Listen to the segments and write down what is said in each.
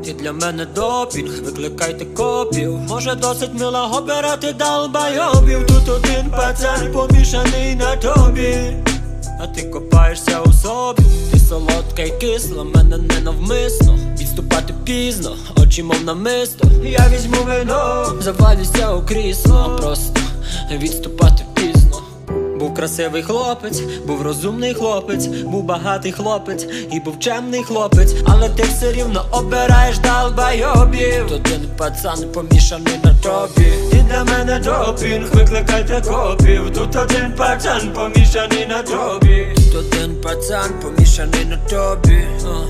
Ти для мене допінг, викликайте копів. Може досить мила обирати долбойобів. Тут один пацан помішаний на тобі, а ти копаєшся у собі. Ти солодка й кисла, мене ненавмисно. Відступати пізно, очі мов намисто. Я візьму вино, завалюся у крісло. Просто відступати пізно. Був красивий хлопець, був розумний хлопець, був багатий хлопець і був чемний хлопець. Але ти все рівно обираєш долбойобів. Тут один пацан помішаний на тобі. Ти для мене допінг, викликайте копів. Тут один пацан помішаний на тобі. Тут один пацан помішаний на тобі.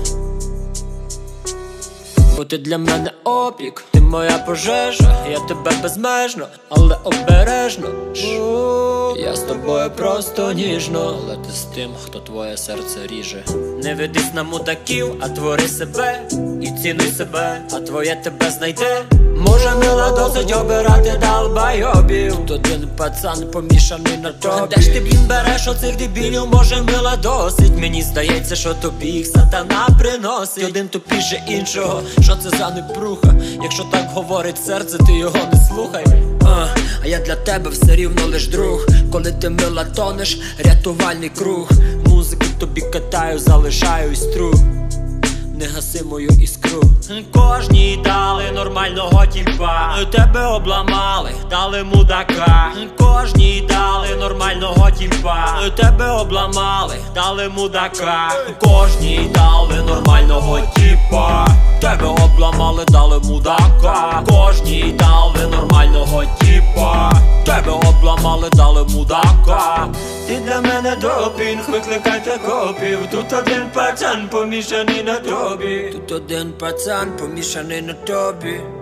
Бо ти для мене опік, ти моя пожежа. Я тебе безмежно, але обережно. Я з тобою просто ніжно, але ти з тим, хто твоє серце ріже. Не ведись на мудаків, а твори себе. І цінуй себе, а твоє тебе знайде. Може мила досить обирати долбойобів. Тут один пацан помішаний на тобі. Де ж ти, блін, береш оцих дебілів? Може мила досить. Мені здається, що тобі їх сатана приносить. Один тупіше іншого, що це за непруха? Якщо так говорить серце, ти його не слухай. А я для тебе все рівно лиш друг. Коли ти мила тонеш, рятувальний круг. Музику тобі катаю, залишаю істру. Не гаси мою іскру. Кожній дали нормального тіпа. Тебе обламали, дали мудака. Кожній дали нормального тіпа. Тебе обламали, дали мудака. Кожній дали нормального тіпа. Тебе обламали, дали мудака. Кожній дали нормального тіпа. Тебе обламали, дали мудака. Ти для мене допінг, викликайте копів. Тут один пацан помішаний на тобі. Тут один пацан помішаний на тобі.